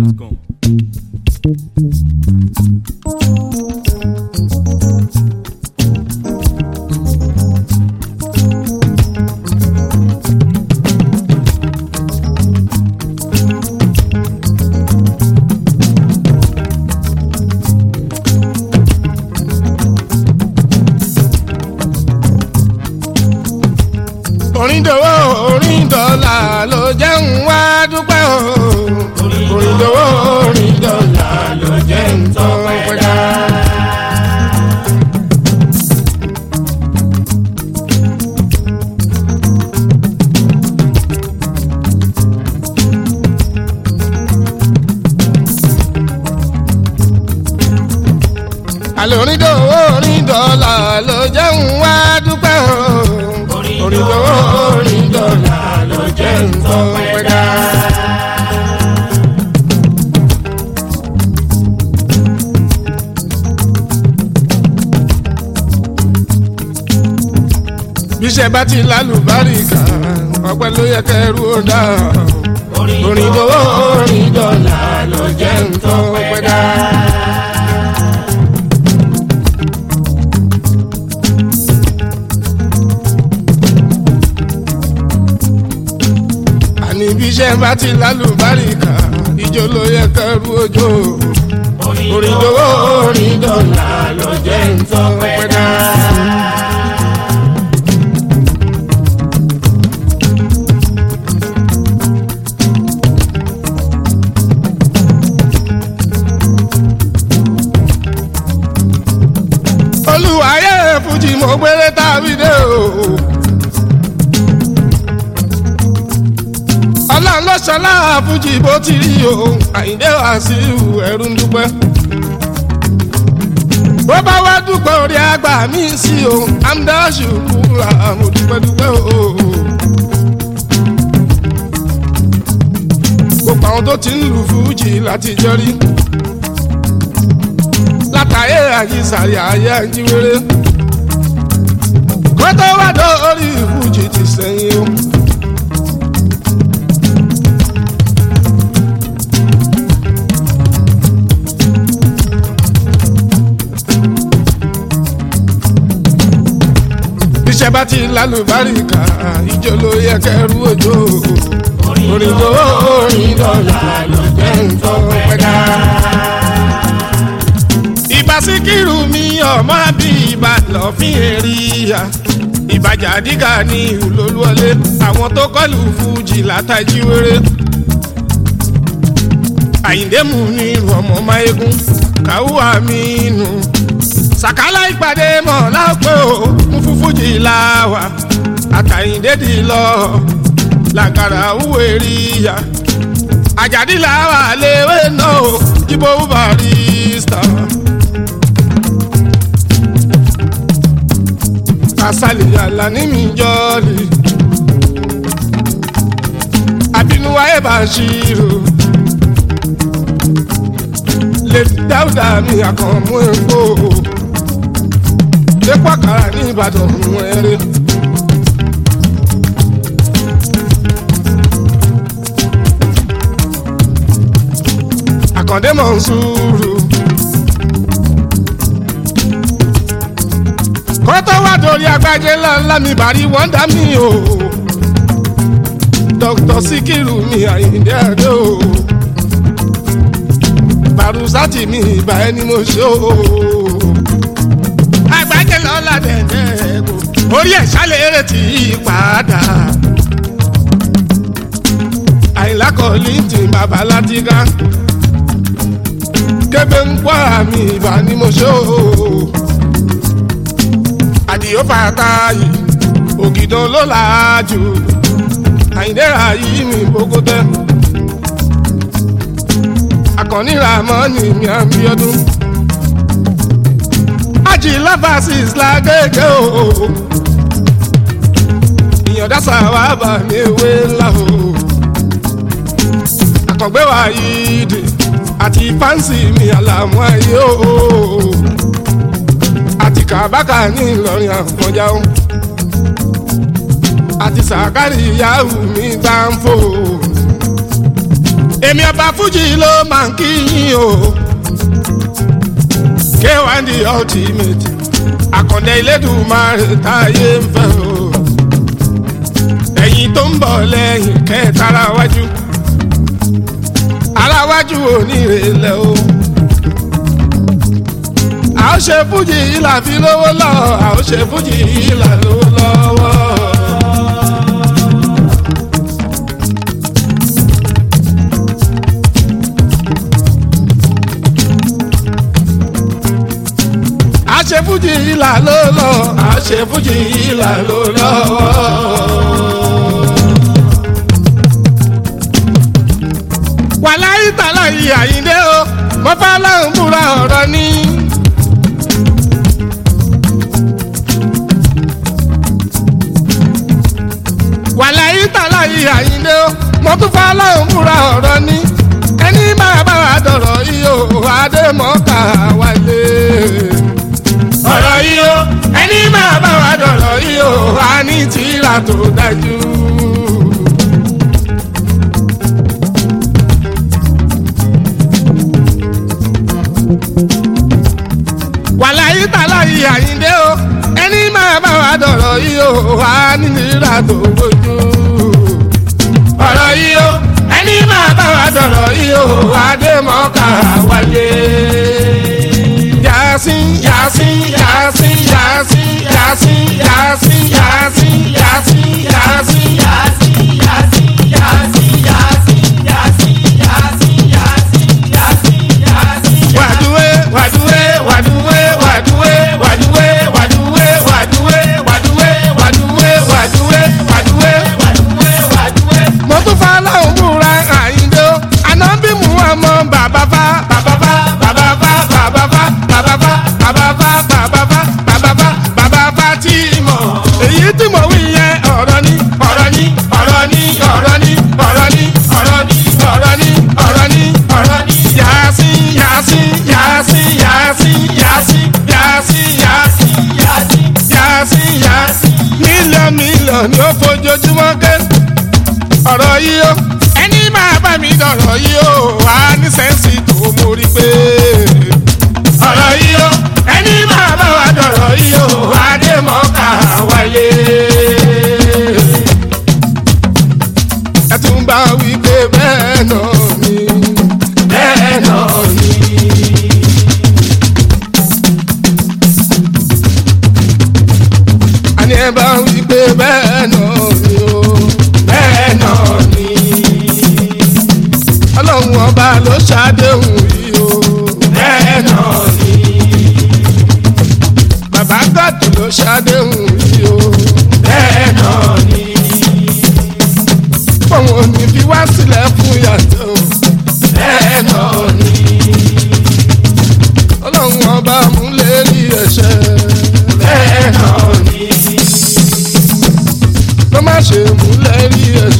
NigerPickup.com. Orin dòwó orin dọ́là ló jẹ́ ń wá dúpẹ́ o. Orin dòwó orin dọ́là ló jẹ́ ń tọ́ pẹ́dá. Àlọ́ orin dòwó orin dọ́là ló jẹ́ ń wá dúpẹ́ o. Orin dòwó orin dọ́là ló jẹ́ ń tọ́ pẹ́dá. Bíṣẹ́ bá ti lálùbáríkà ọpẹ́ ló yẹ kẹrù ó dá. Orin dòwó orin dọ́là ló jẹ́ ń tọ́ pẹ́dá. Bíṣẹ́ bá ti lálùbáríkà ìjó ló yẹ kẹrù òjò. Orin dòwó orin dọ́là ló jẹ́ ń tọ́ pẹ́dá. Olúwayé fújì mo gbére tàbí dé o. Ọlọ́run ló ṣọlá fújì bó ti rí o. Àyìndé Wàsíù ẹrú ń dúpẹ́. Bó bá wá dúpẹ́ orí àgbà mi sí o. Amdáṣù kúra mo dúpẹ́ dúpẹ́ o. Gbogbo àwọn tó ti ń lu fújì látijọ́ rí. Látàyè àyíṣàrí ayé àjíwèrè. Kó tó wá dórí fújì ti sẹ́yìn o. Bíṣẹ́ bá ti lálùbáríkà ìjó ló yẹ kẹrù òjò. Orin dòwó orin dọ́là ló jẹ́ ń tọ́ pẹ́dá. Ìbà Síkírù mi ọmọ bí ìbà lọ́fín èrìyà. Ìbàjà dígà ní Olúwọlé àwọn tó kọlù fújì látàjíwèrè. Àyìndé mú ní ọmọ máyégún Kàwú Àmínú. Sàkálà ìpàdé mọ̀ lápẹ́ o ń fún fújì láwà. Àtàyìndé dì lọ làkàrà wúwo ríya. Àjàdí làwà léwé náà o jíbó barista. Kàsálì yàrá ní mi jọ́ọ̀lì. Àbínúwáyé Bàṣírù. Lè Dáúdà mi àkànmú epo. Lépo àkàrà ní Ìbàdàn mú ẹrẹ. Àkàndé Mọ̀nsúrù. Kọ́tọ́ wá dorí agbájé ńlá mi bàrí wọ́ndà mi o. Dr. Síkírù mi Àyìndé Adé o. Bàrúsátì mi ìbà ẹni mo ṣe o. Àgbájé lọ́la dẹ̀dẹ̀ ẹ̀kọ́. Orí ẹ̀ ṣálẹ̀ tí padà. Àyìnlá Kọ́lìntì bàbá Látìgá. Kébé ń kọ́ àmì ìbà ni mo ṣe o. Àdìó Fàtáyì Ògìdàn ló làájú. Àyìndé Ráyìmí Bógótẹ́. Àkànní Ràmọ́nì mi Àbíọ́dún. Àjìlá Fásís lágége o. Ìyàndá Sàwábà mi ewé ńlá o. Àkàngbé Wáyídì àti Fáǹsì mi Àlàmú ayé o. Àti Kàbákà ní Ìlọrin Àfọ̀njá o. àti Sàkárì Yahoo mi Dánfò èmi ọba fújì ló máa ń kí yín o. K1 the ultimate àkàndé Elédùmarè táyé ń fẹ́ o. ẹ̀yin tó ń bọ̀ lẹ́yìn kẹtara wájú aláwájú onírèlẹ̀ o. a ó ṣe fújì ìlà fi lówó lọ a ó ṣe fújì ìlà lówó lọ́wọ́. a ṣe fújì ìlà ló lọ a ṣe fújì ìlà ló lọ́wọ́. wàláyé tàlà yìí Àyìndé o mo fẹ́ lọ́hùn búra ọ̀rọ̀ ni. wàláyé tàlà yìí Àyìndé o mo tún fẹ́ lọ́hùn búra ọ̀rọ̀ ni. ẹni máa bá wa dọ̀rọ̀ yìí o Adémọ́kà Wálé. ọ̀rọ̀ yìí o ẹni máa bá wa dọ̀rọ̀ yìí o a ní tírà tó dájú. wàláyé tàlà yìí Àyìndé o ẹni máa bá wa dọ̀rọ̀ yìí o wà ní nira tó gbójú. ọ̀rọ̀ yìí o ẹni máa bá wa dọ̀rọ̀ yìí o Adémọ́kà Wálé. Yásín Yásín Yásín Yásín Yásín Yásín Yásín Yásín Yásín Yásín Yásín Yásín Yásín Yásín Yásín Yásín Yásín. wàdúwé wàdúwé wàdúwé wàdúwé wàdúwé wàdúwé wàdúwé wàdúwé wàdúwé wàdúwé wàdúwé wàdúwé wàdúwé. mo tún fa láwọn múra Àyìndé o Ànábì Muhammad bàbá fa bàbá fa bàbá fa bàbá fa bàbá fa bàbá fa bàbá fa bàbá fa bàbá fa tí mọ̀. èyí tí mo wí yẹn ọ̀rọ̀ ni ọ̀rọ̀ ni ọ̀rọ̀ ni ọ̀rọ̀ ni ọ̀rọ̀ ni ọ̀rọ̀ ni ọ̀rọ̀ ni ọ̀rọ̀ ni ọ̀rọ̀ ni. Yásín Yásín Yásín Yásín Yásín Yásín Yásín Yásín Yásín Yásín. mílíọ̀nù ni ó fojoojúmọ́ ké ọ̀rọ̀ yìí o ẹni máa bá mi dọ̀rọ̀ yìí o wà ní sẹ́ǹsì tó mórí pé. ọ̀rọ̀ yìí o ẹni máa bá wa dọ̀rọ̀ yìí o Adémọ́kà Wálé. ẹ tún bá wí pé bẹ́ẹ̀ náà ni bẹ́ẹ̀ náà ni. àní ẹ bá wí pé bẹ́ẹ̀ náà ni o bẹ́ẹ̀ náà ni. Ọlọ́run ọba ló ṣàdéhùn yìí o bẹ́ẹ̀ náà ni. bàbá gàdù ló ṣàdéhùn yìí o bẹ́ẹ̀ náà ni. òun ò ní fi wá sílẹ̀ fún yàtọ̀ bẹ́ẹ̀ náà ni. Ọlọ́run ọba mú lérí ẹ̀ṣẹ̀ bẹ́ẹ̀ náà ni. ló má ṣe mú lérí ẹ̀ṣẹ̀.